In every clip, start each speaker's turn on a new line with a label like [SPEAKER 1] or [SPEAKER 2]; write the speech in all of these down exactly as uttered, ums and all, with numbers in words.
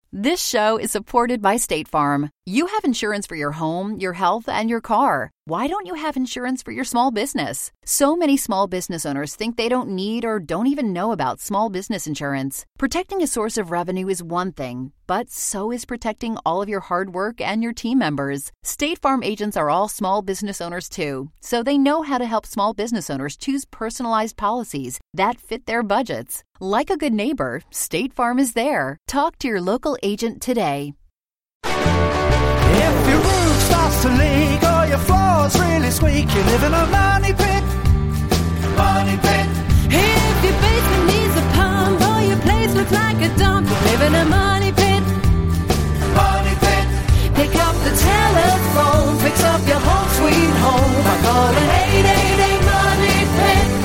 [SPEAKER 1] This show is supported by State Farm. You have insurance for your home, your health, and your car. Why don't you have insurance for your small business? So many small business owners think they don't need or don't even know about small business insurance. Protecting a source of revenue is one thing, but so is protecting all of your hard work and your team members. State Farm agents are all small business owners too, so they know how to help small business owners choose personalized policies that fit their budgets. Like a good neighbor, State Farm is there. Talk to your local agent today.
[SPEAKER 2] If your roof starts to leak or your floor's really squeak, you live in a money pit. Money pit.
[SPEAKER 3] If your basement needs a pump or your place looks like a dump, you live in a money pit.
[SPEAKER 2] Money pit.
[SPEAKER 3] Pick up the telephone, fix up your home sweet home by calling eight eight eight money pit.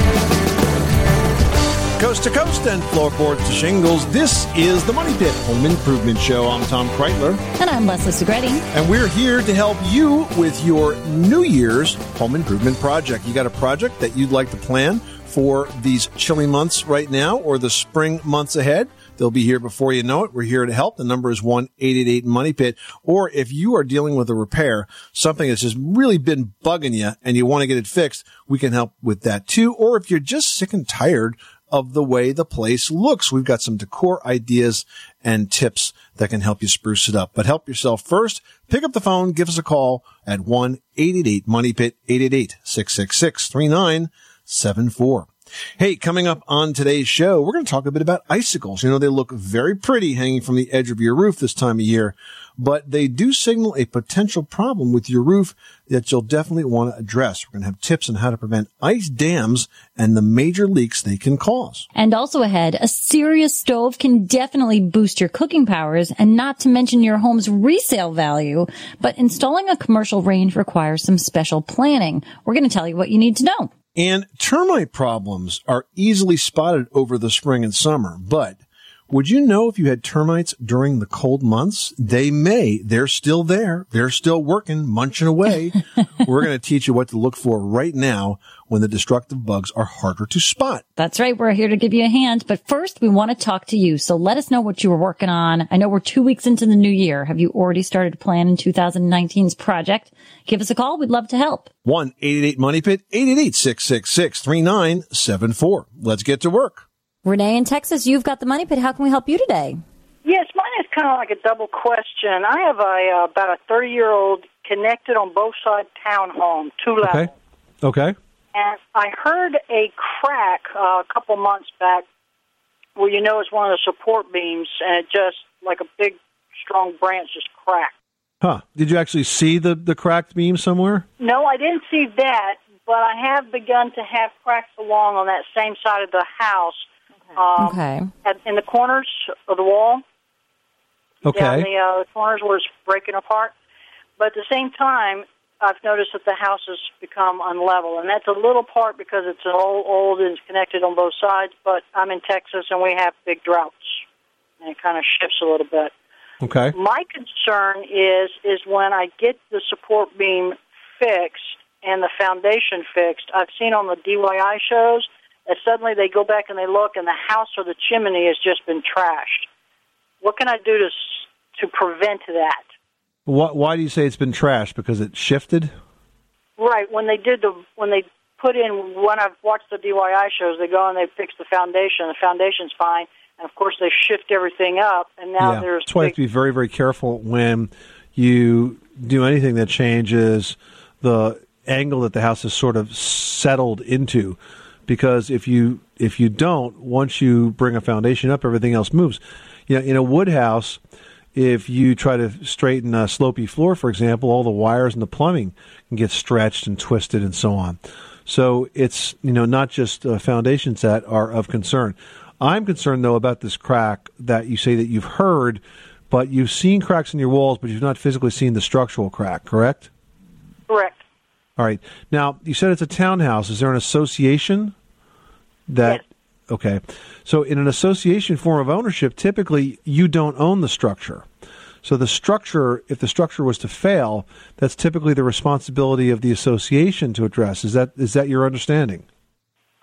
[SPEAKER 4] Coast to coast and floorboards to shingles, this is the Money Pit Home Improvement Show. I'm Tom Kreitler.
[SPEAKER 5] And I'm Leslie Segretti.
[SPEAKER 4] And we're here to help you with your New Year's home improvement project. You got a project that you'd like to plan for these chilly months right now or the spring months ahead? They'll be here before you know it. We're here to help. The number is one eight eight eight money pit. Or if you are dealing with a repair, something that's just really been bugging you and you want to get it fixed, we can help with that too. Or if you're just sick and tired of the way the place looks, we've got some decor ideas and tips that can help you spruce it up. But help yourself first. Pick up the phone. Give us a call at one eight eight eight money pit, eight eight eight, six six six, three nine seven four. Hey, coming up on today's show, we're going to talk a bit about icicles. You know, they look very pretty hanging from the edge of your roof this time of year, but they do signal a potential problem with your roof that you'll definitely want to address. We're going to have tips on how to prevent ice dams and the major leaks they can cause.
[SPEAKER 5] And also ahead, a serious stove can definitely boost your cooking powers, and not to mention your home's resale value. But installing a commercial range requires some special planning. We're going to tell you what you need to know.
[SPEAKER 4] And termite problems are easily spotted over the spring and summer, but would you know if you had termites during the cold months? They may. They're still there. They're still working, munching away. We're going to teach you what to look for right now when the destructive bugs are harder to spot.
[SPEAKER 5] That's right. We're here to give you a hand. But first, we want to talk to you. So let us know what you were working on. I know we're two weeks into the new year. Have you already started planning twenty nineteen's project? Give us a call. We'd love to help.
[SPEAKER 4] one eight eight eight money pit, eight eight eight, six six six, three nine seven four. Let's get to work.
[SPEAKER 5] Renee in Texas, you've got the Money Pit. How can we help you today?
[SPEAKER 6] Yes, mine is kind of like a double question. I have a uh, about a thirty-year-old connected on both sides townhome, two levels.
[SPEAKER 4] Okay. Okay.
[SPEAKER 6] And I heard a crack uh, a couple months back where you know it's one of the support beams, and it just, like a big, strong branch just cracked.
[SPEAKER 4] Huh. Did you actually see the, the cracked beam somewhere?
[SPEAKER 6] No, I didn't see that, but I have begun to have cracks along on that same side of the house. Um,
[SPEAKER 5] Okay.
[SPEAKER 6] At, in the corners of the wall.
[SPEAKER 4] Okay.
[SPEAKER 6] Down the, uh, the corners where it's breaking apart. But at the same time, I've noticed that the house has become unlevel. And that's a little part because it's old, old and it's connected on both sides. But I'm in Texas and we have big droughts. And it kind of shifts a little bit.
[SPEAKER 4] Okay.
[SPEAKER 6] My concern is is when I get the support beam fixed and the foundation fixed, I've seen on the D I Y shows that suddenly they go back and they look and the house or the chimney has just been trashed. What can I do to to prevent that?
[SPEAKER 4] Why, why do you say it's been trashed? Because it shifted?
[SPEAKER 6] Right. When they did the when they put in when I've watched the D I Y shows, they go and they fix the foundation. The foundation's fine, and of course they shift everything up. And now
[SPEAKER 4] yeah.
[SPEAKER 6] there's
[SPEAKER 4] that's why you have to be very, very careful when you do anything that changes the angle that the house is sort of settled into. Because if you if you don't, once you bring a foundation up, everything else moves. You know, in a wood house, if you try to straighten a slopey floor, for example, all the wires and the plumbing can get stretched and twisted and so on. So it's, you know, not just uh, foundations that are of concern. I'm concerned, though, about this crack that you say that you've heard, but you've seen cracks in your walls, but you've not physically seen the structural crack, correct?
[SPEAKER 6] Correct.
[SPEAKER 4] All right. Now, you said it's a townhouse. Is there an association that...
[SPEAKER 6] Yes.
[SPEAKER 4] Okay. So in an association form of ownership, typically you don't own the structure. So the structure, if the structure was to fail, that's typically the responsibility of the association to address. Is that is that your understanding?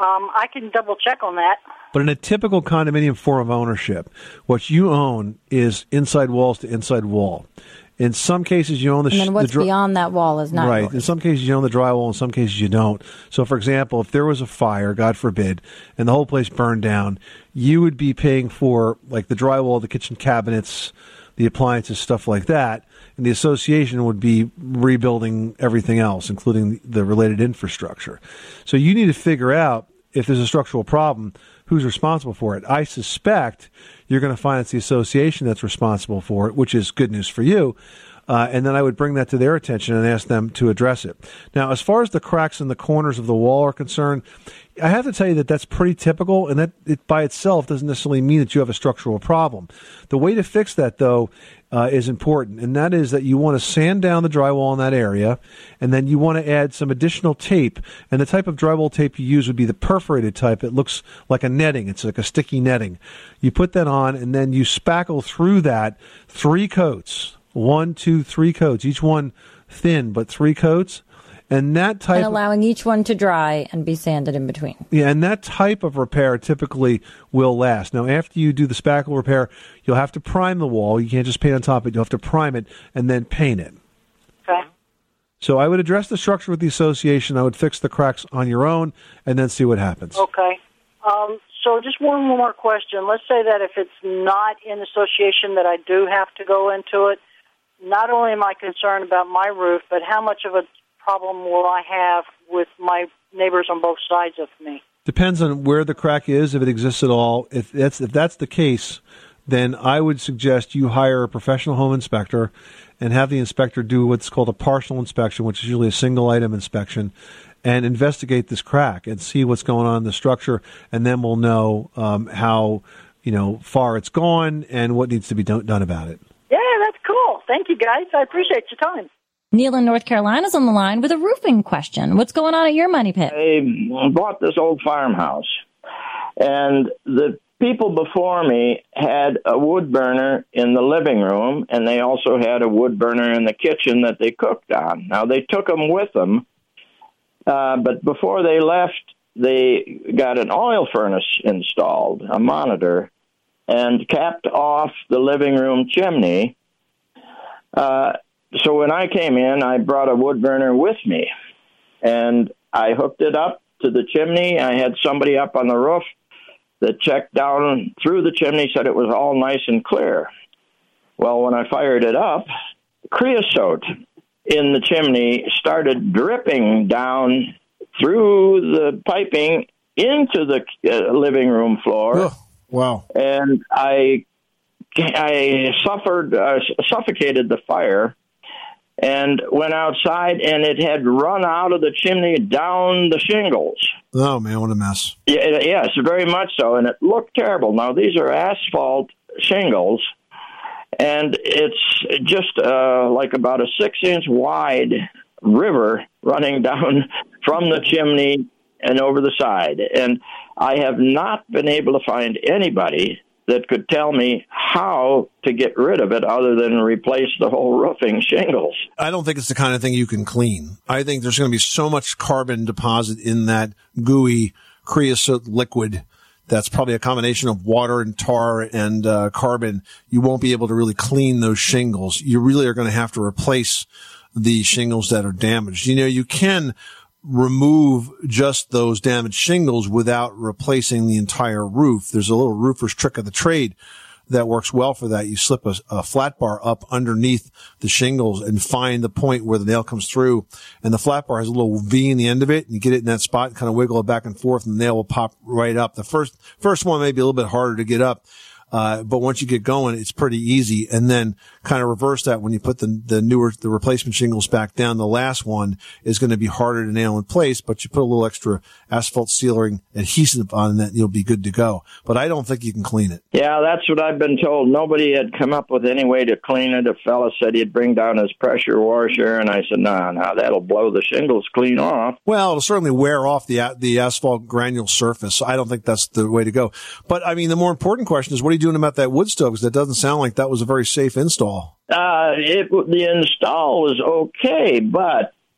[SPEAKER 6] Um, I can double check on that.
[SPEAKER 4] But in a typical condominium form of ownership, what you own is inside walls to inside wall. In some cases, you own the
[SPEAKER 5] and then what's
[SPEAKER 4] the dr-
[SPEAKER 5] beyond that wall is not
[SPEAKER 4] right.
[SPEAKER 5] yours.
[SPEAKER 4] In some cases, you own the drywall. In some cases, you don't. So, for example, if there was a fire, God forbid, and the whole place burned down, you would be paying for like the drywall, the kitchen cabinets, the appliances, stuff like that. And the association would be rebuilding everything else, including the related infrastructure. So you need to figure out if there's a structural problem, who's responsible for it. I suspect you're going to find it's the association that's responsible for it, which is good news for you. Uh, and then I would bring that to their attention and ask them to address it. Now, as far as the cracks in the corners of the wall are concerned, I have to tell you that that's pretty typical, and that it by itself doesn't necessarily mean that you have a structural problem. The way to fix that, though, uh, is important, and that is that you want to sand down the drywall in that area, and then you want to add some additional tape. And the type of drywall tape you use would be the perforated type. It looks like a netting. It's like a sticky netting. You put that on, and then you spackle through that three coats. One, two, three coats, each one thin, but three coats. And that type
[SPEAKER 5] and allowing each one to dry and be sanded in between.
[SPEAKER 4] Yeah, and that type of repair typically will last. Now, after you do the spackle repair, you'll have to prime the wall. You can't just paint on top of it. You'll have to prime it and then paint it.
[SPEAKER 6] Okay.
[SPEAKER 4] So I would address the structure with the association. I would fix the cracks on your own and then see what happens.
[SPEAKER 6] Okay. Um, so just one more question. Let's say that if it's not in association that I do have to go into it, not only am I concerned about my roof, but how much of a problem will I have with my neighbors on both sides of me?
[SPEAKER 4] Depends on where the crack is, if it exists at all. If that's if that's the case, then I would suggest you hire a professional home inspector and have the inspector do what's called a partial inspection, which is usually a single item inspection, and investigate this crack and see what's going on in the structure, and then we'll know um, how you know far it's gone and what needs to be done, done about it.
[SPEAKER 6] Yeah, that's cool. Thank you, guys. I appreciate your time.
[SPEAKER 5] Neil in North Carolina is on the line with a roofing question. What's going on at your money pit?
[SPEAKER 7] I bought this old farmhouse, and the people before me had a wood burner in the living room, and they also had a wood burner in the kitchen that they cooked on. Now, they took them with them, uh, but before they left, they got an oil furnace installed, a monitor, and capped off the living room chimney. Uh, so when I came in, I brought a wood burner with me, and I hooked it up to the chimney. I had somebody up on the roof that checked down through the chimney, said it was all nice and clear. Well, when I fired it up, creosote in the chimney started dripping down through the piping into the uh, living room floor.
[SPEAKER 4] Ugh. Wow.
[SPEAKER 7] And I I suffered, uh, suffocated the fire and went outside, and it had run out of the chimney down the shingles.
[SPEAKER 4] Oh, man, what a mess.
[SPEAKER 7] Yeah, yes, very much so, and it looked terrible. Now, these are asphalt shingles, and it's just uh, like about a six-inch wide river running down from the chimney and over the side. And I have not been able to find anybody that could tell me how to get rid of it other than replace the whole roofing shingles.
[SPEAKER 4] I don't think it's the kind of thing you can clean. I think there's going to be so much carbon deposit in that gooey creosote liquid that's probably a combination of water and tar and uh, carbon. You won't be able to really clean those shingles. You really are going to have to replace the shingles that are damaged. You know, you can remove just those damaged shingles without replacing the entire roof. There's a little roofer's trick of the trade that works well for that. You slip a, a flat bar up underneath the shingles and find the point where the nail comes through, and the flat bar has a little V in the end of it, and you get it in that spot and kind of wiggle it back and forth, and the nail will pop right up. The first first one may be a little bit harder to get up, Uh, but once you get going, it's pretty easy. And then kind of reverse that when you put the, the newer, the replacement shingles back down. The last one is going to be harder to nail in place, but you put a little extra asphalt sealing adhesive on that, you'll be good to go. But I don't think you can clean it.
[SPEAKER 7] Yeah, that's what I've been told. Nobody had come up with any way to clean it. A fella said he'd bring down his pressure washer, and I said, no, nah, no, nah, that'll blow the shingles clean off.
[SPEAKER 4] Well, it'll certainly wear off the the asphalt granule surface. I don't think that's the way to go. But, I mean, the more important question is, what are you doing about that wood stove? Because that doesn't sound like that was a very safe install.
[SPEAKER 7] Uh, it, the install was okay, but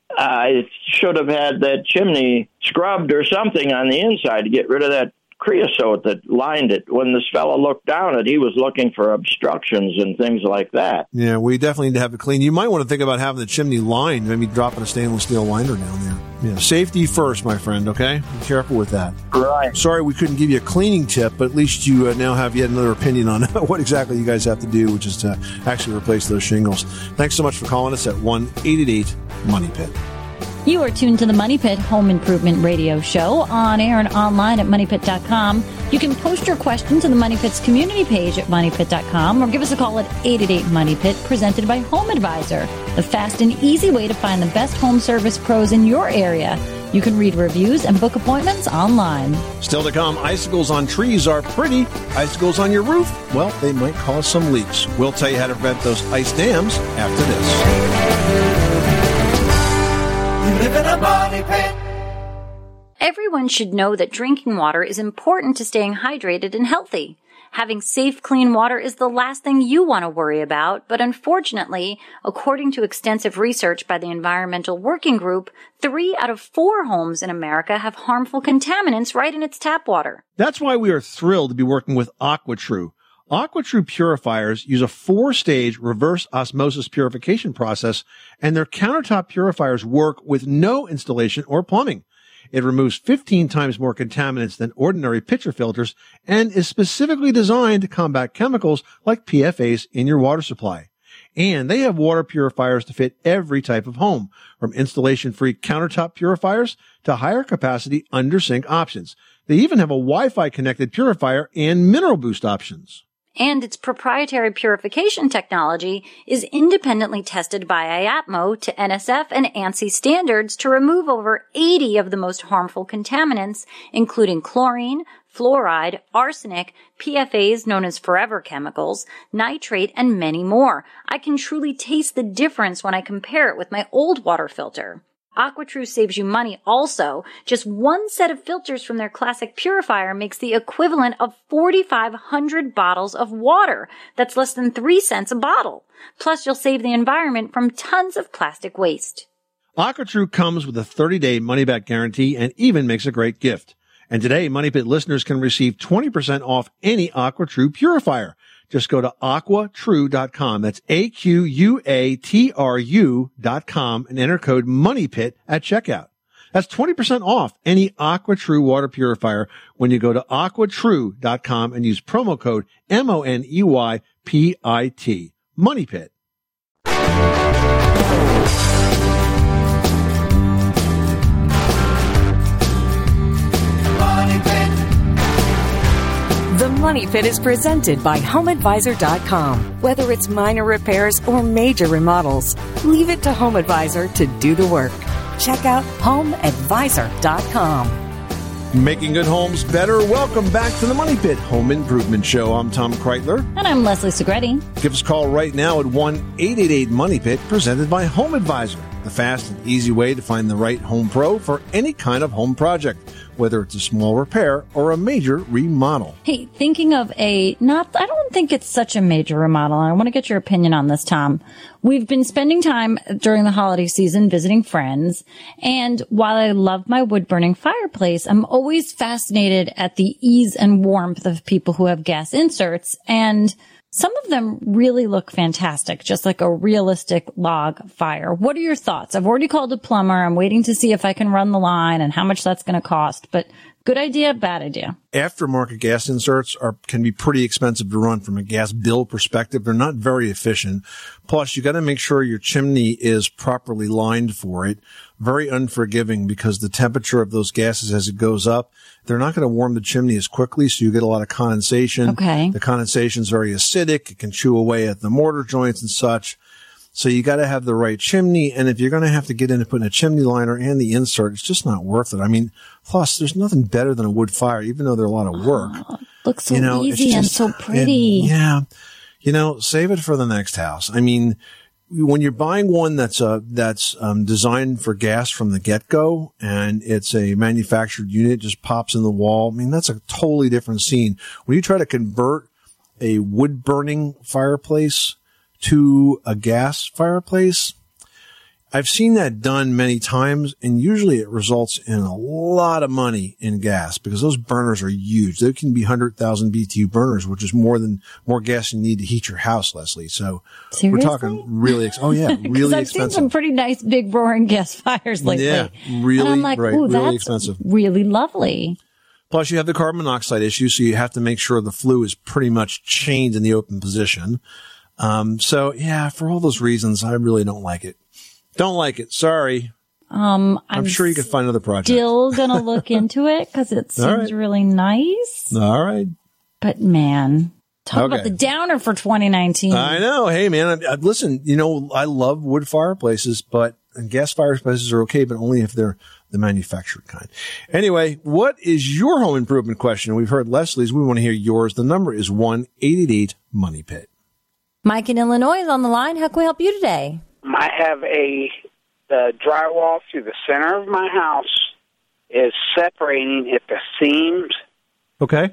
[SPEAKER 7] I should have had that chimney scrubbed or something on the inside to get rid of that creosote that lined it. When this fellow looked down it, he was looking for obstructions and things like that.
[SPEAKER 4] Yeah, we definitely need to have it clean. You might want to think about having the chimney lined, maybe dropping a stainless steel liner down there. Yeah, safety first, my friend, okay? Be careful with that.
[SPEAKER 7] Right.
[SPEAKER 4] Sorry we couldn't give you a cleaning tip, but at least you uh, now have yet another opinion on what exactly you guys have to do, which is to actually replace those shingles. Thanks so much for calling us at one eight eight eight money pit.
[SPEAKER 5] You are tuned to the Money Pit Home Improvement Radio Show on air and online at money pit dot com. You can post your question to the Money Pit's community page at money pit dot com or give us a call at eight eight eight money pit, presented by Home Advisor, the fast and easy way to find the best home service pros in your area. You can read reviews and book appointments online.
[SPEAKER 4] Still to come, icicles on trees are pretty. Icicles on your roof, well, they might cause some leaks. We'll tell you how to prevent those ice dams after this.
[SPEAKER 2] You live in a money pit.
[SPEAKER 5] Everyone should know that drinking water is important to staying hydrated and healthy. Having safe, clean water is the last thing you want to worry about, but unfortunately, according to extensive research by the Environmental Working Group, three out of four homes in America have harmful contaminants right in its tap water.
[SPEAKER 4] That's why we are thrilled to be working with AquaTrue. AquaTrue purifiers use a four-stage reverse osmosis purification process, and their countertop purifiers work with no installation or plumbing. It removes fifteen times more contaminants than ordinary pitcher filters and is specifically designed to combat chemicals like P F As in your water supply. And they have water purifiers to fit every type of home, from installation-free countertop purifiers to higher capacity under-sink options. They even have a Wi-Fi connected purifier and mineral boost options.
[SPEAKER 5] And its proprietary purification technology is independently tested by I A T M O to N S F and ANSI standards to remove over eighty of the most harmful contaminants, including chlorine, fluoride, arsenic, P F As known as forever chemicals, nitrate, and many more. I can truly taste the difference when I compare it with my old water filter. AquaTrue saves you money also. Just one set of filters from their classic purifier makes the equivalent of forty-five hundred bottles of water. That's less than three cents a bottle. Plus, you'll save the environment from tons of plastic waste.
[SPEAKER 4] AquaTrue comes with a thirty-day money-back guarantee and even makes a great gift. And today, Money Pit listeners can receive twenty percent off any AquaTrue purifier. Just go to aqua true dot com. That's A Q U A T R U dot com and enter code MONEYPIT at checkout. That's twenty percent off any AquaTrue water purifier when you go to aqua true dot com and use promo code M O N E Y P I T. MONEYPIT.
[SPEAKER 2] Money pit.
[SPEAKER 8] The Money Pit is presented by home advisor dot com. Whether it's minor repairs or major remodels, leave it to Home Advisor to do the work. Check out home advisor dot com.
[SPEAKER 4] Making good homes better. Welcome back to the Money Pit Home Improvement Show. I'm Tom Kreitler.
[SPEAKER 5] And I'm Leslie Segretti.
[SPEAKER 4] Give us a call right now at one eight eight eight money pit, presented by Home Advisor, the fast and easy way to find the right home pro for any kind of home project, whether it's a small repair or a major remodel.
[SPEAKER 5] Hey, thinking of a, not, I don't think it's such a major remodel. I want to get your opinion on this, Tom. We've been spending time during the holiday season visiting friends, and while I love my wood-burning fireplace, I'm always fascinated at the ease and warmth of people who have gas inserts, and some of them really look fantastic, just like a realistic log fire. What are your thoughts? I've already called a plumber. I'm waiting to see if I can run the line and how much that's going to cost, but good idea, bad idea.
[SPEAKER 4] Aftermarket gas inserts are can be pretty expensive to run from a gas bill perspective. They're not very efficient. Plus, you got to make sure your chimney is properly lined for it. Very unforgiving because the temperature of those gases as it goes up, they're not going to warm the chimney as quickly, so you get a lot of condensation.
[SPEAKER 5] Okay.
[SPEAKER 4] The condensation is very acidic. It can chew away at the mortar joints and such. So you got to have the right chimney, and if you're going to have to get into putting a chimney liner and the insert, it's just not worth it. I mean, plus, there's nothing better than a wood fire, even though they're a lot of work.
[SPEAKER 5] Oh, looks so
[SPEAKER 4] you know,
[SPEAKER 5] easy
[SPEAKER 4] just,
[SPEAKER 5] and so pretty.
[SPEAKER 4] And, yeah. You know, save it for the next house. I mean, when you're buying one that's uh that's um designed for gas from the get-go and it's a manufactured unit, just pops in the wall, I mean, that's a totally different scene. When you try to convert a wood-burning fireplace to a gas fireplace, I've seen that done many times, and usually it results in a lot of money in gas because those burners are huge. They can be one hundred thousand B T U burners, which is more than more gas you need to heat your house, Leslie. So
[SPEAKER 5] Seriously?
[SPEAKER 4] we're talking really, ex- oh yeah, really
[SPEAKER 5] I've
[SPEAKER 4] expensive.
[SPEAKER 5] seen some pretty nice big roaring gas fires lately.
[SPEAKER 4] Yeah, really,
[SPEAKER 5] and I'm like,
[SPEAKER 4] right,
[SPEAKER 5] ooh,
[SPEAKER 4] really
[SPEAKER 5] that's
[SPEAKER 4] expensive.
[SPEAKER 5] really lovely.
[SPEAKER 4] Plus, you have the carbon monoxide issue, so you have to make sure the flue is pretty much chained in the open position. Um, so yeah, for all those reasons, I really don't like it. Don't like it. Sorry.
[SPEAKER 5] Um, I'm,
[SPEAKER 4] I'm sure you can find another project.
[SPEAKER 5] Still gonna look into it because it seems
[SPEAKER 4] right.
[SPEAKER 5] really nice.
[SPEAKER 4] All right.
[SPEAKER 5] But man, talk
[SPEAKER 4] Okay.
[SPEAKER 5] about the downer for twenty nineteen.
[SPEAKER 4] I know. Hey, man, I, I, listen, you know, I love wood fireplaces, but and gas fireplaces are okay, but only if they're the manufactured kind. Anyway, what is your home improvement question? We've heard Leslie's. We want to hear yours. The number is one eight eight eight money pit.
[SPEAKER 5] Mike in Illinois is on the line. How can we help you today?
[SPEAKER 9] I have a the drywall through the center of my house is separating at the seams,
[SPEAKER 4] Okay.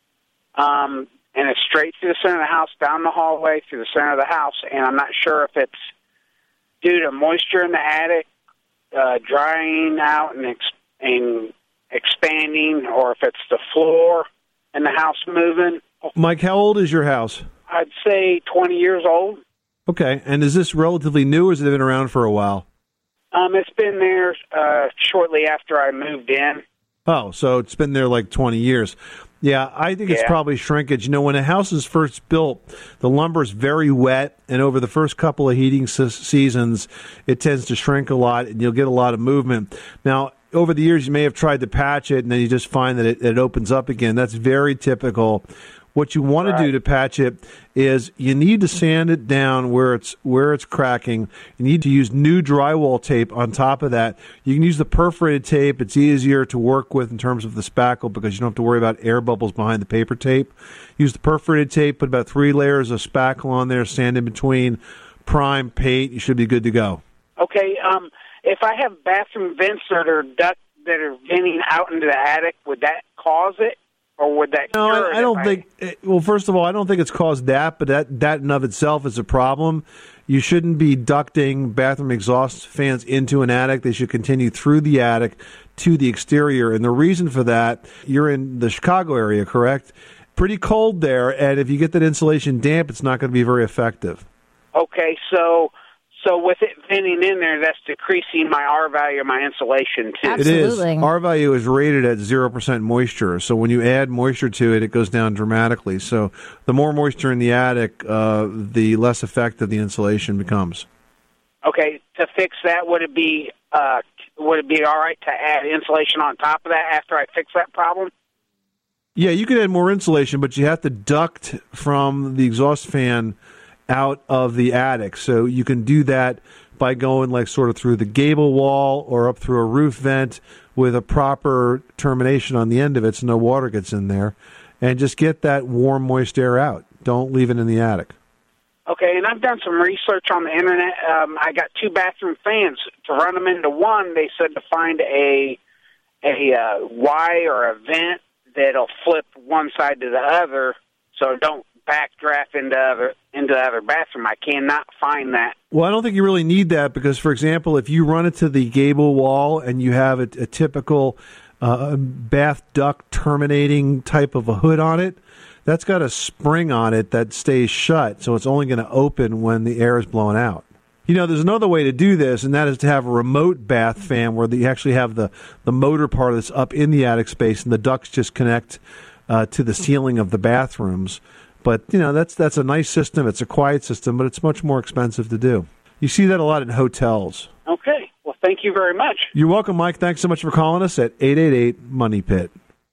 [SPEAKER 9] um, and it's straight through the center of the house, down the hallway, through the center of the house, and I'm not sure if it's due to moisture in the attic, uh, drying out and, ex- and expanding, or if it's the floor in the house moving.
[SPEAKER 10] Mike, how old is your house?
[SPEAKER 9] I'd say twenty years old.
[SPEAKER 10] Okay. And is this relatively new, or has it been around for a while?
[SPEAKER 9] Um, it's been there uh, shortly after I moved in.
[SPEAKER 10] Oh, so it's been there like twenty years. Yeah, I think it's
[SPEAKER 9] Yeah.
[SPEAKER 10] probably shrinkage. You know, when a house is first built, the lumber is very wet, and over the first couple of heating se- seasons, it tends to shrink a lot, and you'll get a lot of movement. Now, over the years, you may have tried to patch it, and then you just find that it, it opens up again. That's very typical. What you want to do to patch it is you need to sand it down where it's where it's cracking. You need to use new drywall tape on top of that. You can use the perforated tape. It's easier to work with in terms of the spackle because you don't have to worry about air bubbles behind the paper tape. Use the perforated tape, put about three layers of spackle on there, sand in between, prime, paint. You should be good to go.
[SPEAKER 9] Okay, um, if I have bathroom vents that are duct that are venting out into the attic, would that cause it? Or would that
[SPEAKER 10] No,
[SPEAKER 9] cure it
[SPEAKER 10] I, I don't
[SPEAKER 9] if
[SPEAKER 10] think. eh, Well, first of all, I don't think it's caused that, but that that in of itself is a problem. You shouldn't be ducting bathroom exhaust fans into an attic. They should continue through the attic to the exterior. And the reason for that, you're in the Chicago area, correct? Pretty cold there, and if you get that insulation damp, it's not going to be very effective.
[SPEAKER 9] Okay, so so with it venting in there, that's decreasing my R value of my insulation too.
[SPEAKER 10] It is. R value is rated at zero percent moisture. So when you add moisture to it, it goes down dramatically. So the more moisture in the attic, uh, the less effective the insulation becomes.
[SPEAKER 9] Okay, to fix that, would it be uh, would it be all right to add insulation on top of that after I fix that problem?
[SPEAKER 10] Yeah, you can add more insulation, but you have to duct from the exhaust fan out of the attic. So you can do that by going like sort of through the gable wall or up through a roof vent with a proper termination on the end of it so no water gets in there. And just get that warm, moist air out. Don't leave it in the attic.
[SPEAKER 9] Okay, and I've done some research on the internet. Um, I got two bathroom fans. To run them into one, they said to find a a uh, Y or a vent that'll flip one side to the other, so don't backdraft into other into the other bathroom. I cannot find that.
[SPEAKER 10] Well, I don't think you really need that because, for example, if you run it to the gable wall and you have a, a typical uh, bath duct terminating type of a hood on it, that's got a spring on it that stays shut, so it's only going to open when the air is blown out. You know, there's another way to do this, and that is to have a remote bath fan where you actually have the, the motor part that's up in the attic space, and the ducts just connect uh, to the ceiling of the bathrooms. But, you know, that's that's a nice system. It's a quiet system, but it's much more expensive to do. You see that a lot in hotels.
[SPEAKER 9] Okay. Well, thank you very much.
[SPEAKER 10] You're welcome, Mike. Thanks so much for calling us at eight eight eight money pit.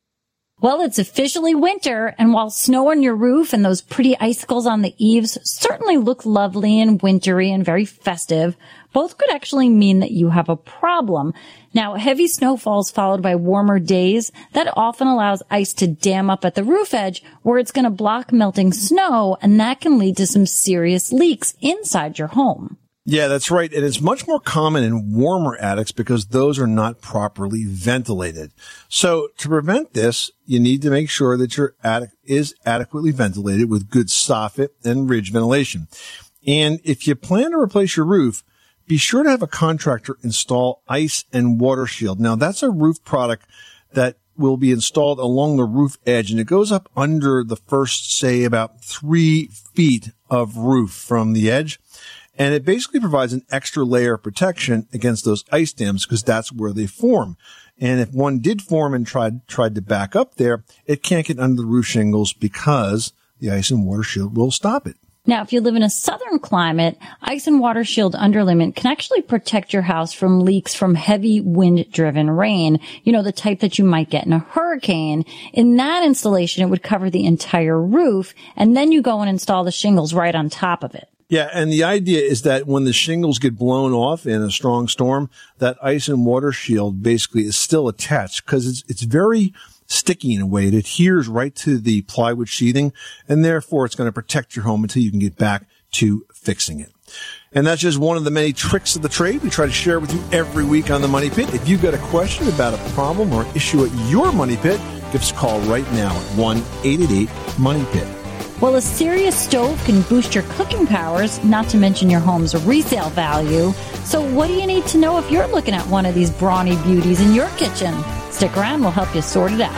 [SPEAKER 5] Well, it's officially winter, and while snow on your roof and those pretty icicles on the eaves certainly look lovely and wintry and very festive, both could actually mean that you have a problem. Now, heavy snowfalls followed by warmer days, that often allows ice to dam up at the roof edge where it's going to block melting snow, and that can lead to some serious leaks inside your home.
[SPEAKER 4] Yeah, that's right. And it's much more common in warmer attics because those are not properly ventilated. So to prevent this, you need to make sure that your attic is adequately ventilated with good soffit and ridge ventilation. And if you plan to replace your roof, be sure to have a contractor install Ice and Water Shield. Now, that's a roof product that will be installed along the roof edge, and it goes up under the first, say, about three feet of roof from the edge. And it basically provides an extra layer of protection against those ice dams because that's where they form. And if one did form and tried tried to back up there, it can't get under the roof shingles because the Ice and Water Shield will stop it.
[SPEAKER 5] Now, if you live in a southern climate, Ice and Water Shield underlayment can actually protect your house from leaks from heavy wind-driven rain, you know, the type that you might get in a hurricane. In that installation, it would cover the entire roof, and then you go and install the shingles right on top of it.
[SPEAKER 4] Yeah, and the idea is that when the shingles get blown off in a strong storm, that Ice and Water Shield basically is still attached because it's it's very sticky in a way. It adheres right to the plywood sheathing, and therefore it's going to protect your home until you can get back to fixing it. And that's just one of the many tricks of the trade we try to share with you every week on the Money Pit. If you've got a question about a problem or issue at your Money Pit, give us a call right now at one eight eight eight money pit.
[SPEAKER 5] Well, a Sirius stove can boost your cooking powers, not to mention your home's resale value. So what do you need to know if you're looking at one of these brawny beauties in your kitchen? Stick around, we'll help you sort it out.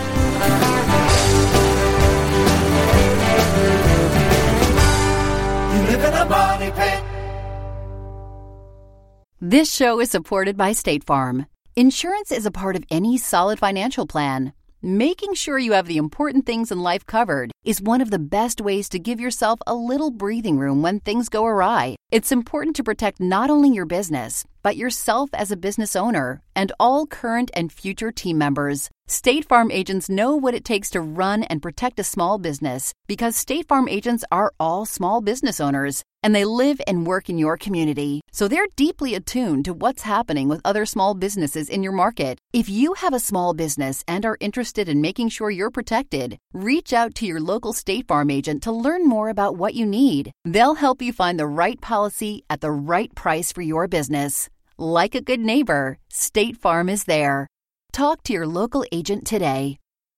[SPEAKER 2] You live in a money pit.
[SPEAKER 1] This show is supported by State Farm. Insurance is a part of any solid financial plan. Making sure you have the important things in life covered is one of the best ways to give yourself a little breathing room when things go awry. It's important to protect not only your business, but yourself as a business owner and all current and future team members. State Farm agents know what it takes to run and protect a small business because State Farm agents are all small business owners and they live and work in your community. So they're deeply attuned to what's happening with other small businesses in your market. If you have a small business and are interested in making sure you're protected, reach out to your local State Farm agent to learn more about what you need. They'll help you find the right policy at the right price for your business. Like a good neighbor, State Farm is there. Talk to your local agent today.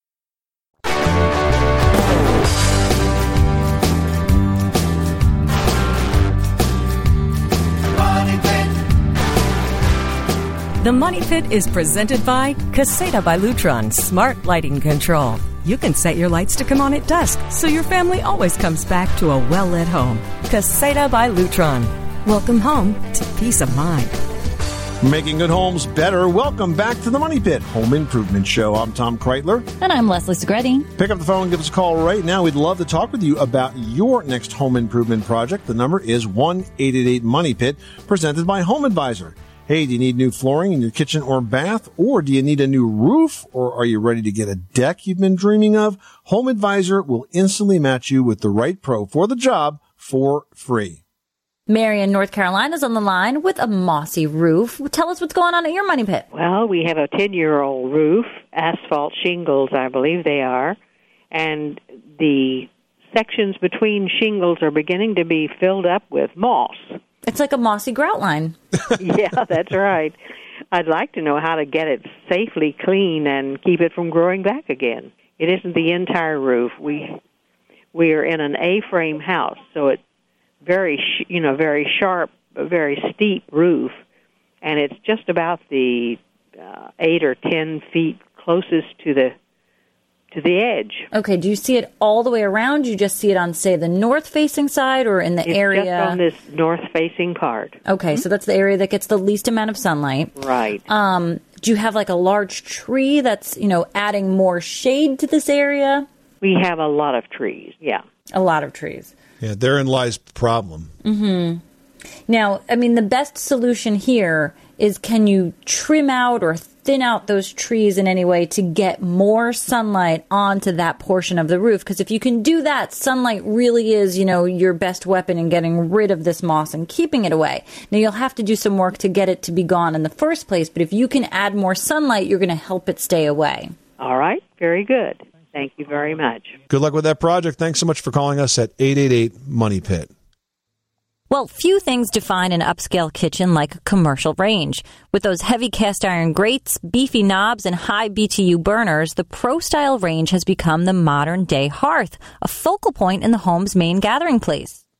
[SPEAKER 2] Money Pit.
[SPEAKER 8] The Money Pit is presented by Caseta by Lutron Smart Lighting Control. You can set your lights to come on at dusk so your family always comes back to a well-lit home. Caseta by Lutron. Welcome home to peace of mind.
[SPEAKER 4] Making good homes better. Welcome back to the Money Pit Home Improvement Show. I'm Tom Kreitler.
[SPEAKER 5] And I'm Leslie Segretti.
[SPEAKER 4] Pick up the phone and give us a call right now. We'd love to talk with you about your next home improvement project. The number is one eight eight eight money pit, presented by Home Advisor. Hey, do you need new flooring in your kitchen or bath? Or do you need a new roof? Or are you ready to get a deck you've been dreaming of? Home Advisor will instantly match you with the right pro for the job for free.
[SPEAKER 5] Marion, North Carolina is on the line with a mossy roof. Tell us what's going on at your Money Pit.
[SPEAKER 11] Well, we have a ten-year-old roof, asphalt shingles, I believe they are, and the sections between shingles are beginning to be filled up with moss.
[SPEAKER 5] It's like a mossy grout line.
[SPEAKER 11] Yeah, that's right. I'd like to know how to get it safely clean and keep it from growing back again. It isn't the entire roof. We we are in an A-frame house, so it's very, sh- you know, very sharp, very steep roof, and it's just about the uh, eight or ten feet closest to the to the edge.
[SPEAKER 5] Okay, do you see it all the way around? Do you just see it on, say, the north-facing side or in the
[SPEAKER 11] it's
[SPEAKER 5] area?
[SPEAKER 11] It's just on this north-facing part.
[SPEAKER 5] Okay, mm-hmm. So that's the area that gets the least amount of sunlight.
[SPEAKER 11] Right.
[SPEAKER 5] Um, do you have, like, a large tree that's, you know, adding more shade to this area?
[SPEAKER 11] We have a lot of trees, yeah.
[SPEAKER 5] A lot of trees.
[SPEAKER 4] Yeah, therein lies the problem.
[SPEAKER 5] Mm-hmm. Now, I mean, the best solution here is can you trim out or thin out those trees in any way to get more sunlight onto that portion of the roof? Because if you can do that, sunlight really is, you know, your best weapon in getting rid of this moss and keeping it away. Now, you'll have to do some work to get it to be gone in the first place, but if you can add more sunlight, you're going to help it stay away.
[SPEAKER 11] All right. Very good. Thank you very much.
[SPEAKER 4] Good luck with that project. Thanks so much for calling us at eight eight eight money pit.
[SPEAKER 5] Well, few things define an upscale kitchen like a commercial range. With those heavy cast iron grates, beefy knobs, and high B T U burners, the Pro-Style range has become the modern-day hearth, a focal point in the home's main gathering place.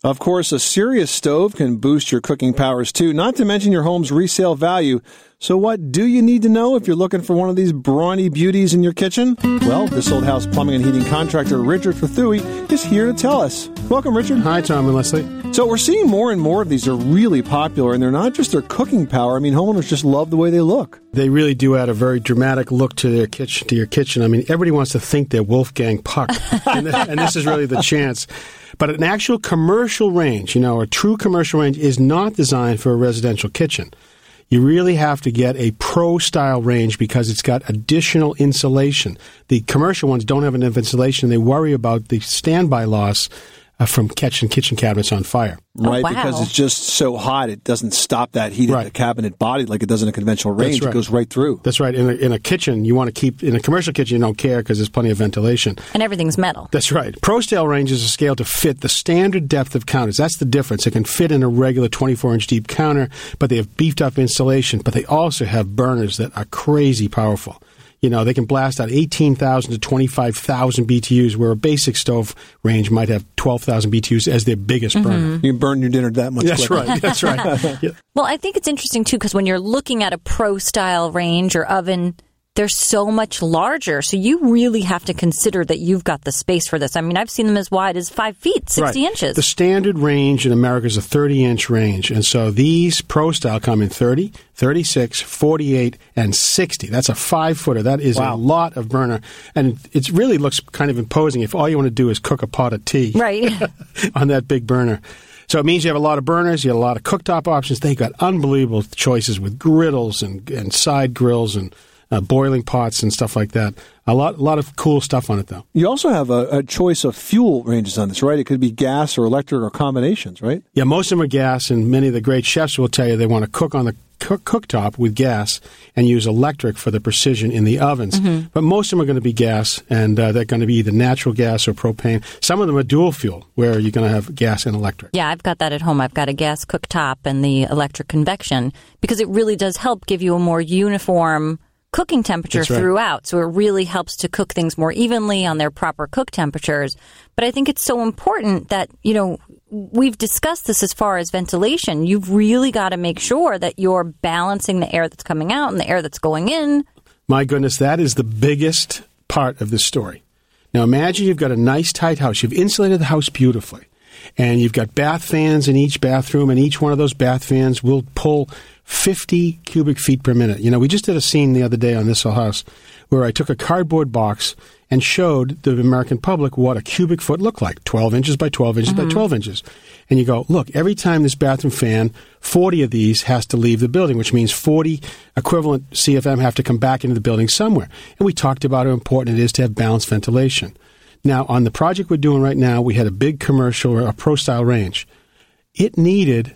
[SPEAKER 4] Of course, a Sirius stove can boost your cooking powers too, not to mention your home's resale value. So what do you need to know if you're looking for one of these brawny beauties in your kitchen? Well, this old house plumbing and heating contractor Richard Fathui is here to tell us. Welcome, Richard.
[SPEAKER 12] Hi, Tom and Leslie.
[SPEAKER 4] So we're seeing more and more of these are really popular, and they're not just their cooking power. I mean, homeowners just love the way they look.
[SPEAKER 12] They really do add a very dramatic look to their kitchen. To your kitchen. I mean, everybody wants to think they're Wolfgang Puck, and, this, and this is really the chance. But an actual commercial range, you know, a true commercial range is not designed for a residential kitchen. You really have to get a pro-style range because it's got additional insulation. The commercial ones don't have enough insulation. They worry about the standby loss uh, from catching kitchen cabinets on fire.
[SPEAKER 4] Right,
[SPEAKER 5] oh, wow.
[SPEAKER 4] because it's just so hot, it doesn't stop that heat
[SPEAKER 12] right.
[SPEAKER 4] at the cabinet body like it does in a conventional range.
[SPEAKER 12] Right.
[SPEAKER 4] It goes right through.
[SPEAKER 12] That's right. In a, in a kitchen, you want to keep, in a commercial kitchen, you don't care because there's plenty of ventilation.
[SPEAKER 5] And everything's metal.
[SPEAKER 12] That's right. Pro-style ranges are scaled to fit the standard depth of counters. That's the difference. It can fit in a regular twenty-four inch deep counter, but they have beefed up insulation, but they also have burners that are crazy powerful. You know, they can blast out eighteen thousand to twenty-five thousand B T Us, where a basic stove range might have twelve thousand B T Us as their biggest
[SPEAKER 5] Mm-hmm.
[SPEAKER 12] burner.
[SPEAKER 4] You can burn your dinner that much
[SPEAKER 12] That's
[SPEAKER 4] quicker.
[SPEAKER 12] right. That's right. Yeah.
[SPEAKER 5] Well, I think it's interesting, too, because when you're looking at a pro-style range or oven, they're so much larger. So you really have to consider that you've got the space for this. I mean, I've seen them as wide as five feet, sixty
[SPEAKER 12] right.
[SPEAKER 5] inches.
[SPEAKER 12] The standard range in America is a thirty inch range. And so these Pro Style come in thirty, thirty-six, forty-eight, and sixty. That's a five footer. That is
[SPEAKER 4] Wow.
[SPEAKER 12] a lot of burner. And it really looks kind of imposing if all you want to do is cook a pot of tea
[SPEAKER 5] Right.
[SPEAKER 12] on that big burner. So it means you have a lot of burners, you have a lot of cooktop options. They've got unbelievable choices with griddles and, and side grills and Uh, boiling pots and stuff like that. A lot, a lot of cool stuff on it, though.
[SPEAKER 4] You also have a, a choice of fuel ranges on this, right? It could be gas or electric or combinations, right?
[SPEAKER 12] Yeah, most of them are gas, and many of the great chefs will tell you they want to cook on the cook- cooktop with gas and use electric for the precision in the ovens.
[SPEAKER 5] Mm-hmm.
[SPEAKER 12] But most of them are going to be gas, and uh, they're going to be either natural gas or propane. Some of them are dual fuel, where you're going to have gas and electric.
[SPEAKER 5] Yeah, I've got that at home. I've got a gas cooktop and the electric convection because it really does help give you a more uniform cooking temperature
[SPEAKER 12] That's right.
[SPEAKER 5] throughout. So it really helps to cook things more evenly on their proper cook temperatures. But I think it's so important that, you know, we've discussed this as far as ventilation. You've really got to make sure that you're balancing the air that's coming out and the air that's going in.
[SPEAKER 12] My goodness, that is the biggest part of this story. Now imagine you've got a nice tight house. You've insulated the house beautifully. And you've got bath fans in each bathroom, and each one of those bath fans will pull fifty cubic feet per minute. You know, we just did a scene the other day on This Old House where I took a cardboard box and showed the American public what a cubic foot looked like, twelve inches by twelve inches mm-hmm. by twelve inches. And you go, look, every time this bathroom fan, forty of these has to leave the building, which means forty equivalent C F M have to come back into the building somewhere. And we talked about how important it is to have balanced ventilation. Now, on the project we're doing right now, we had a big commercial, a pro-style range. It needed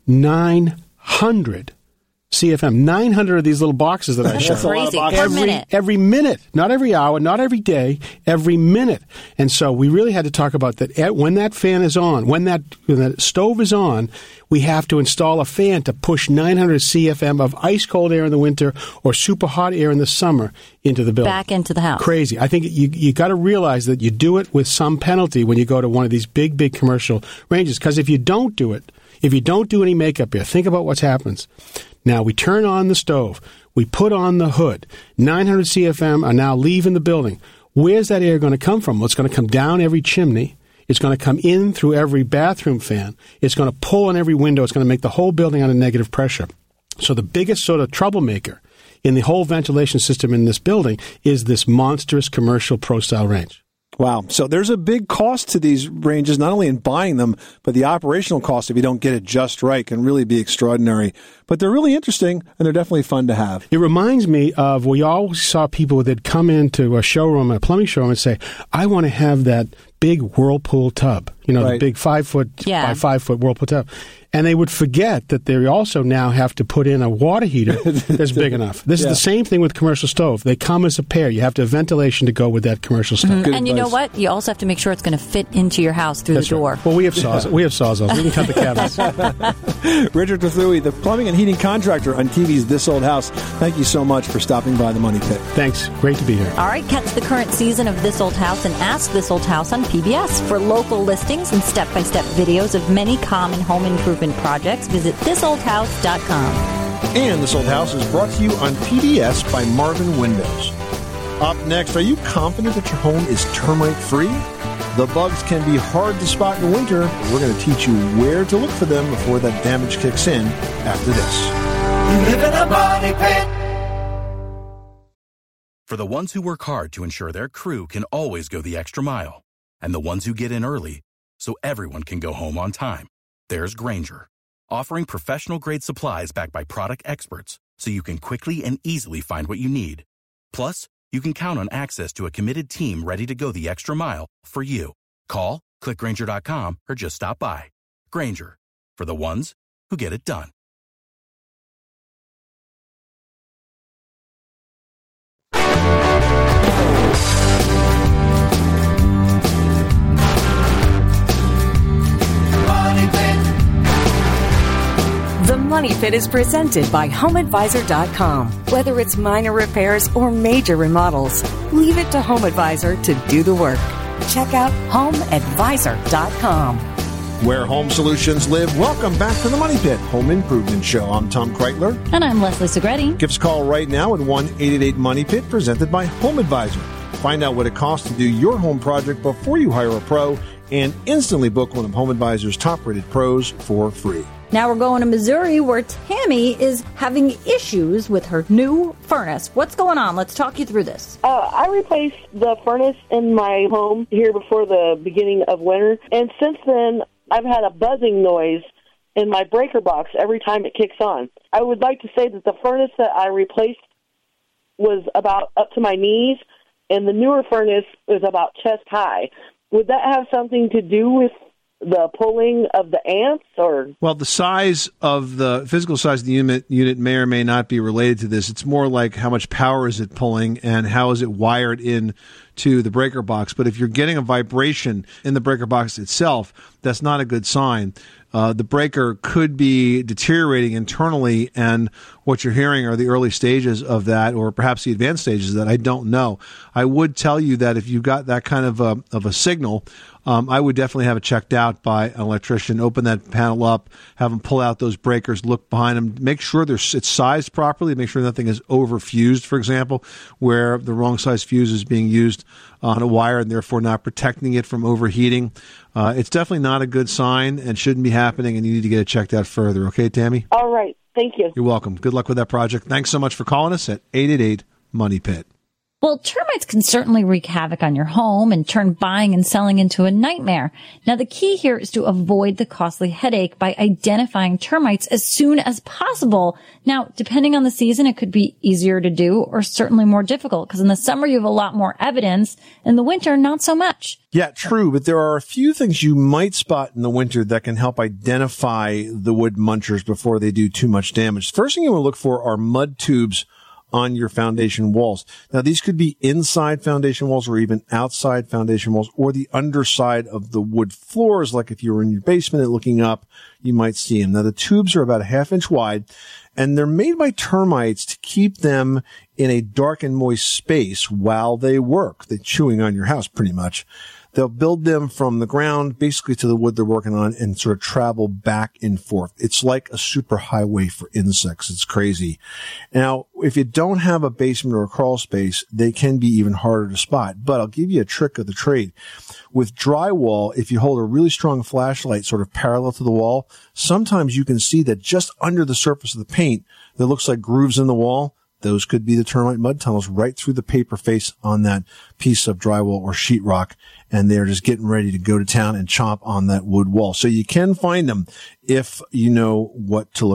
[SPEAKER 12] nine hundred C F M, nine hundred of these little boxes that I showed.
[SPEAKER 5] That's crazy. Per
[SPEAKER 12] Every,
[SPEAKER 5] minute.
[SPEAKER 12] every minute, not every hour, not every day, every minute. And so we really had to talk about that. When that fan is on, when that, when that stove is on, we have to install a fan to push nine hundred C F M of ice cold air in the winter or super hot air in the summer into the building.
[SPEAKER 5] Back into the house.
[SPEAKER 12] Crazy. I think you you got to realize that you do it with some penalty when you go to one of these big, big commercial ranges. Because if you don't do it, if you don't do any makeup here, think about what happens. Now, we turn on the stove. We put on the hood. nine hundred C F M are now leaving the building. Where's that air going to come from? Well, it's going to come down every chimney. It's going to come in through every bathroom fan. It's going to pull on every window. It's going to make the whole building under negative pressure. So the biggest sort of troublemaker in the whole ventilation system in this building is this monstrous commercial pro-style range.
[SPEAKER 4] Wow. So there's a big cost to these ranges, not only in buying them, but the operational cost, if you don't get it just right, can really be extraordinary. But they're really interesting, and they're definitely fun to have.
[SPEAKER 12] It reminds me of, we always saw people that come into a showroom, a plumbing showroom, and say, I want to have that big Whirlpool tub, you know,
[SPEAKER 4] Right.
[SPEAKER 12] the big five-foot
[SPEAKER 5] Yeah.
[SPEAKER 12] by five-foot Whirlpool tub. And they would forget that they also now have to put in a water heater that's big enough. This yeah. is the same thing with commercial stove. They come as a pair. You have to have ventilation to go with that commercial stove.
[SPEAKER 5] Mm-hmm. And you know what? You also have to make sure it's going to fit into your house through
[SPEAKER 12] that's
[SPEAKER 5] the door.
[SPEAKER 12] Right. Well, we have saws. We have sawzalls. We can cut the cabinets.
[SPEAKER 4] Richard Trethewey, the plumbing and heating contractor on T V's This Old House. Thank you so much for stopping by the Money Pit.
[SPEAKER 12] Thanks. Great to be here.
[SPEAKER 5] All right, catch the current season of This Old House and Ask This Old House on P B S. For local listings and step-by-step videos of many common home improvement projects, visit this old house dot com.
[SPEAKER 4] And This Old House is brought to you on P B S by Marvin Windows. Up next, are you confident that your home is termite-free? The bugs can be hard to spot in winter, but we're going to teach you where to look for them before that damage kicks in after this.
[SPEAKER 2] You live in a Money Pit.
[SPEAKER 13] For the ones who work hard to ensure their crew can always go the extra mile, and the ones who get in early so everyone can go home on time, there's Grainger, offering professional-grade supplies backed by product experts so you can quickly and easily find what you need. Plus, you can count on access to a committed team ready to go the extra mile for you. Call, click Grainger dot com, or just stop by. Grainger, for the ones who get it done.
[SPEAKER 8] The Money Pit is presented by Home Advisor dot com. Whether it's minor repairs or major remodels, leave it to Home Advisor to do the work. Check out Home Advisor dot com.
[SPEAKER 4] Where home solutions live. Welcome back to the Money Pit Home Improvement Show. I'm Tom Kreitler.
[SPEAKER 5] And I'm Leslie Segretti.
[SPEAKER 4] Give us a call right now at one eight eight eight Money Pit, presented by Home Advisor. Find out what it costs to do your home project before you hire a pro, and instantly book one of Home Advisor's top-rated pros for free.
[SPEAKER 5] Now we're going to Missouri, where Tammy is having issues with her new furnace. What's going on? Let's talk you through this.
[SPEAKER 14] Uh, I replaced the furnace in my home here before the beginning of winter, and since then I've had a buzzing noise in my breaker box every time it kicks on. I would like to say that the furnace that I replaced was about up to my knees, and the newer furnace is about chest high. Would that have something to do with the pulling of the amps, or?
[SPEAKER 10] Well, the size of the physical size of the unit, unit may or may not be related to this. It's more like how much power is it pulling and how is it wired in to the breaker box. But if you're getting a vibration in the breaker box itself, that's not a good sign. Uh, the breaker could be deteriorating internally, and what you're hearing are the early stages of that, or perhaps the advanced stages of that. I don't know. I would tell you that if you've got that kind of a, of a signal, um, I would definitely have it checked out by an electrician. Open that panel up, have them pull out those breakers, look behind them, make sure they're, it's sized properly, make sure nothing is over-fused, for example, where the wrong size fuse is being used on a wire and therefore not protecting it from overheating. Uh, it's definitely not a good sign and shouldn't be happening, and you need to get it checked out further. Okay, Tammy?
[SPEAKER 14] All right. Thank you.
[SPEAKER 10] You're welcome. Good luck with that project. Thanks so much for calling us at eight eight eight Money Pit.
[SPEAKER 5] Well, termites can certainly wreak havoc on your home and turn buying and selling into a nightmare. Now, the key here is to avoid the costly headache by identifying termites as soon as possible. Now, depending on the season, it could be easier to do or certainly more difficult, because in the summer you have a lot more evidence. In the winter, not so much.
[SPEAKER 4] Yeah, true. But there are a few things you might spot in the winter that can help identify the wood munchers before they do too much damage. The first thing you want to look for are mud tubes on your foundation walls. Now, these could be inside foundation walls or even outside foundation walls, or the underside of the wood floors. Like if you were in your basement and looking up, you might see them. Now, the tubes are about a half inch wide, and they're made by termites to keep them in a dark and moist space while they work. They're chewing on your house pretty much. They'll build them from the ground basically to the wood they're working on and sort of travel back and forth. It's like a super highway for insects. It's crazy. Now, if you don't have a basement or a crawl space, they can be even harder to spot. But I'll give you a trick of the trade. With drywall, if you hold a really strong flashlight sort of parallel to the wall, sometimes you can see that just under the surface of the paint that looks like grooves in the wall. Those could be the termite mud tunnels right through the paper face on that piece of drywall or sheetrock, and they're just getting ready to go to town and chomp on that wood wall. So you can find them if you know what to look for.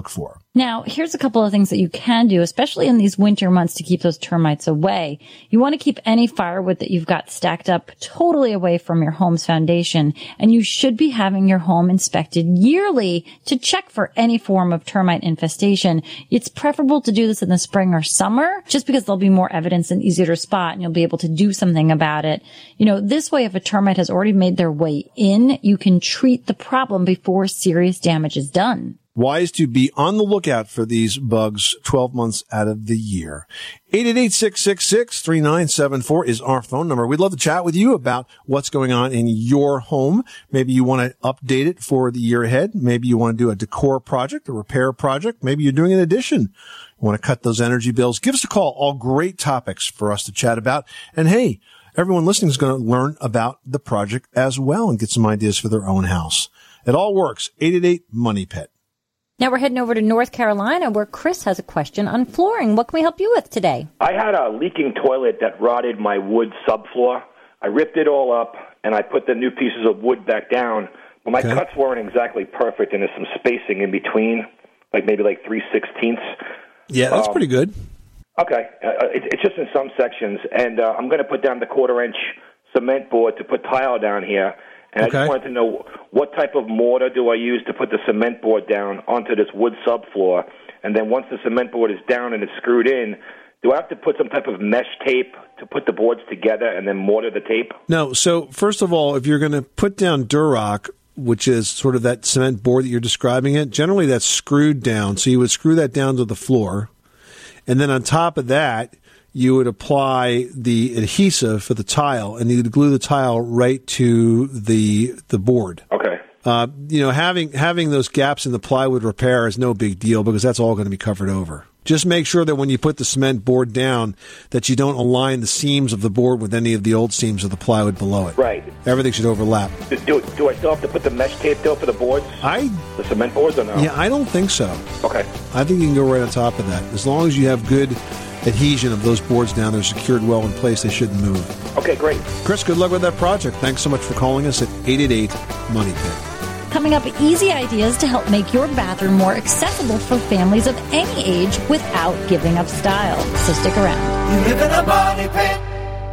[SPEAKER 5] Now, here's a couple of things that you can do, especially in these winter months, to keep those termites away. You want to keep any firewood that you've got stacked up totally away from your home's foundation, and you should be having your home inspected yearly to check for any form of termite infestation. It's preferable to do this in the spring or summer, just because there'll be more evidence and easier to spot, and you'll be able to do something about it. You know, this way, if a termite has already made their way in, you can treat the problem before serious damage is done.
[SPEAKER 4] Wise to be on the lookout for these bugs twelve months out of the year. eight eight eight, six six six, three nine seven four is our phone number. We'd love to chat with you about what's going on in your home. Maybe you want to update it for the year ahead. Maybe you want to do a decor project, a repair project. Maybe you're doing an addition. You want to cut those energy bills. Give us a call. All great topics for us to chat about. And hey, everyone listening is going to learn about the project as well and get some ideas for their own house. It all works. eight eight eight, money pit.
[SPEAKER 5] Now we're heading over to North Carolina, where Chris has a question on flooring. What can we help you with today?
[SPEAKER 15] I had a leaking toilet that rotted my wood subfloor. I ripped it all up, and I put the new pieces of wood back down. But my okay. cuts weren't exactly perfect, and there's some spacing in between, like maybe like three sixteenths.
[SPEAKER 4] Yeah, that's um, pretty good.
[SPEAKER 15] Okay. Uh, it, it's just in some sections. And uh, I'm going to put down the quarter-inch cement board to put tile down here. And okay. I just wanted to know, what type of mortar do I use to put the cement board down onto this wood subfloor? And then once the cement board is down and it's screwed in, do I have to put some type of mesh tape to put the boards together and then mortar the tape?
[SPEAKER 4] No. So first of all, if you're going to put down Durock, which is sort of that cement board that you're describing it, generally that's screwed down. So you would screw that down to the floor. And then on top of that, you would apply the adhesive for the tile, and you'd glue the tile right to the the board.
[SPEAKER 15] Okay.
[SPEAKER 4] Uh, you know, having having those gaps in the plywood repair is no big deal because that's all going to be covered over. Just make sure that when you put the cement board down, that you don't align the seams of the board with any of the old seams of the plywood below it.
[SPEAKER 15] Right.
[SPEAKER 4] Everything should overlap.
[SPEAKER 15] Do, do, do I still have to put the mesh tape though for the boards?
[SPEAKER 4] I
[SPEAKER 15] the cement boards or no?
[SPEAKER 4] Yeah, I don't think so.
[SPEAKER 15] Okay.
[SPEAKER 4] I think you can go right on top of that. As long as you have good adhesion of those boards down, they're secured well in place, they shouldn't move.
[SPEAKER 15] Okay, great.
[SPEAKER 4] Chris, good luck with that project. Thanks so much for calling us at eight eight eight, money pit.
[SPEAKER 5] Coming up, easy ideas to help make your bathroom more accessible for families of any age without giving up style. So stick around.
[SPEAKER 2] You live in a money pit.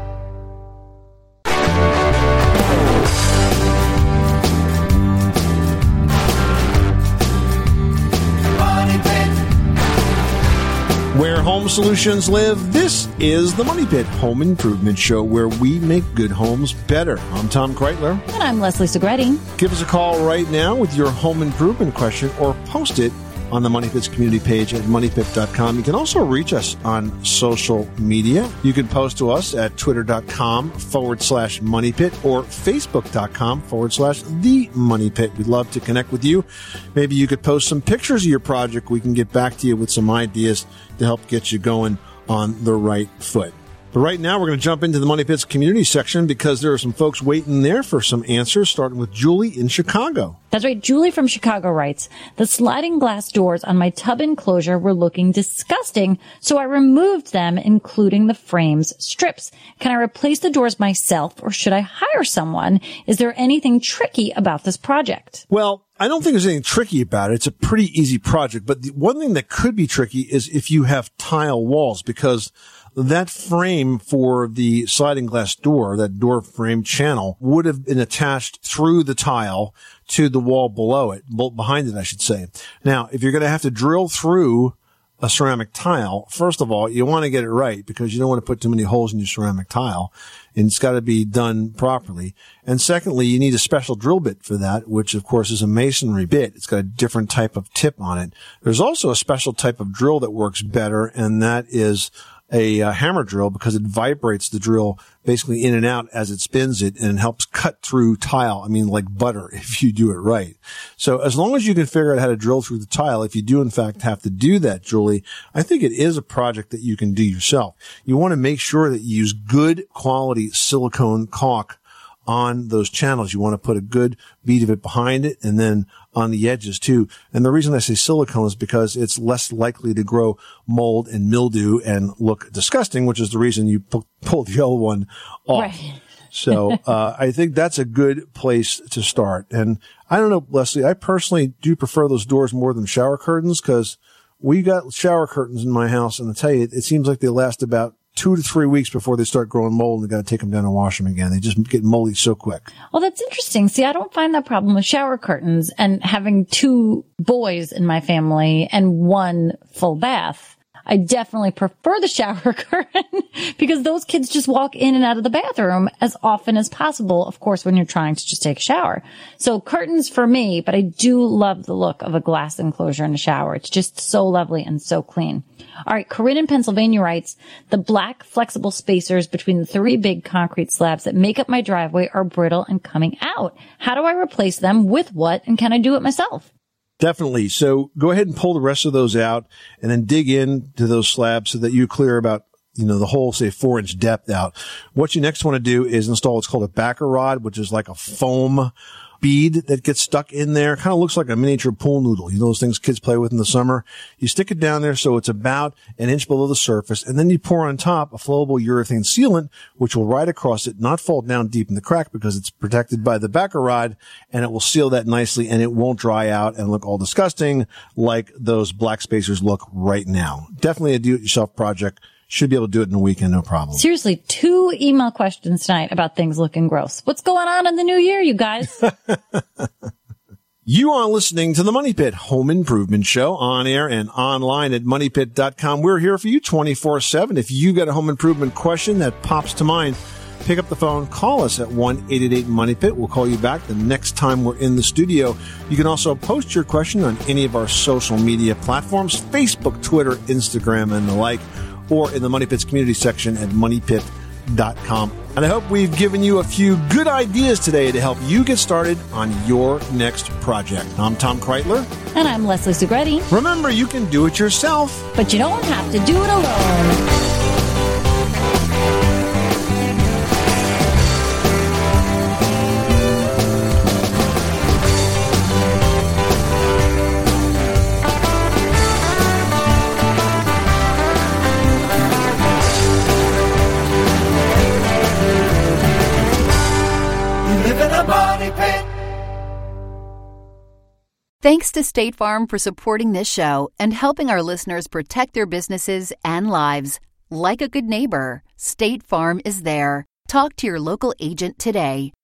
[SPEAKER 2] Where home solutions live, this is the Money Pit Home Improvement Show, where we make good homes better. I'm Tom Kreitler.
[SPEAKER 5] And I'm Leslie Segretti.
[SPEAKER 4] Give us a call right now with your home improvement question or post it on the Money Pit's community page at money pit dot com. You can also reach us on social media. You can post to us at twitter.com forward slash money pit or facebook.com forward slash the money pit. We'd love to connect with you. Maybe you could post some pictures of your project. We can get back to you with some ideas to help get you going on the right foot. But right now, we're going to jump into the Money Pit's community section because there are some folks waiting there for some answers, starting with Julie in Chicago.
[SPEAKER 5] That's right. Julie from Chicago writes, the sliding glass doors on my tub enclosure were looking disgusting, so I removed them, including the frames strips. Can I replace the doors myself, or should I hire someone? Is there anything tricky about this project?
[SPEAKER 4] Well, I don't think there's anything tricky about it. It's a pretty easy project. But the one thing that could be tricky is if you have tile walls, because that frame for the sliding glass door, that door frame channel, would have been attached through the tile to the wall below it, behind it, I should say. Now, if you're going to have to drill through a ceramic tile, first of all, you want to get it right because you don't want to put too many holes in your ceramic tile, and it's got to be done properly. And secondly, you need a special drill bit for that, which of course is a masonry bit. It's got a different type of tip on it. There's also a special type of drill that works better, and that is a uh, hammer drill, because it vibrates the drill basically in and out as it spins it, and it helps cut through tile. I mean, like butter, if you do it right. So as long as you can figure out how to drill through the tile, if you do in fact have to do that, Julie, I think it is a project that you can do yourself. You want to make sure that you use good quality silicone caulk on those channels. You want to put a good bead of it behind it and then on the edges too. And the reason I say silicone is because it's less likely to grow mold and mildew and look disgusting, which is the reason you pu- pull the other one off. Right. So uh, I think that's a good place to start. And I don't know, Leslie, I personally do prefer those doors more than shower curtains, because We got shower curtains in my house, and I tell you, it, it seems like they last about two to three weeks before they start growing mold, and they got to take them down and wash them again. They just get moldy so quick.
[SPEAKER 5] Well, that's interesting. See, I don't find that problem with shower curtains, and having two boys in my family and one full bath. I definitely prefer the shower curtain because those kids just walk in and out of the bathroom as often as possible, of course, when you're trying to just take a shower. So curtains for me, but I do love the look of a glass enclosure in a shower. It's just so lovely and so clean. All right, Corinne in Pennsylvania writes, the black flexible spacers between the three big concrete slabs that make up my driveway are brittle and coming out. How do I replace them with what, and can I do it myself?
[SPEAKER 4] Definitely. So go ahead and pull the rest of those out and then dig into those slabs so that you clear about, you know, the whole, say, four inch depth out. What you next want to do is install what's called a backer rod, which is like a foam bead that gets stuck in there. Kind of looks like a miniature pool noodle. You know those things kids play with in the summer? You stick it down there so it's about an inch below the surface, and then you pour on top a flowable urethane sealant, which will ride across it, not fall down deep in the crack because it's protected by the backer rod, and it will seal that nicely, and it won't dry out and look all disgusting like those black spacers look right now. Definitely a do-it-yourself project. Should be able to do it in a weekend, no problem.
[SPEAKER 5] Seriously, two email questions tonight about things looking gross. What's going on in the new year, you guys?
[SPEAKER 4] You are listening to the Money Pit Home Improvement Show on air and online at money pit dot com. We're here for you twenty-four seven. If you got a home improvement question that pops to mind, pick up the phone, call us at one eight eight eight money pit. We'll call you back the next time we're in the studio. You can also post your question on any of our social media platforms, Facebook, Twitter, Instagram, and the like, or in the Money Pit's community section at money pit dot com. And I hope we've given you a few good ideas today to help you get started on your next project. I'm Tom Kreitler.
[SPEAKER 5] And I'm Leslie Segretti.
[SPEAKER 4] Remember, you can do it yourself,
[SPEAKER 5] but you don't have to do it alone.
[SPEAKER 1] Thanks to State Farm for supporting this show and helping our listeners protect their businesses and lives. Like a good neighbor, State Farm is there. Talk to your local agent today.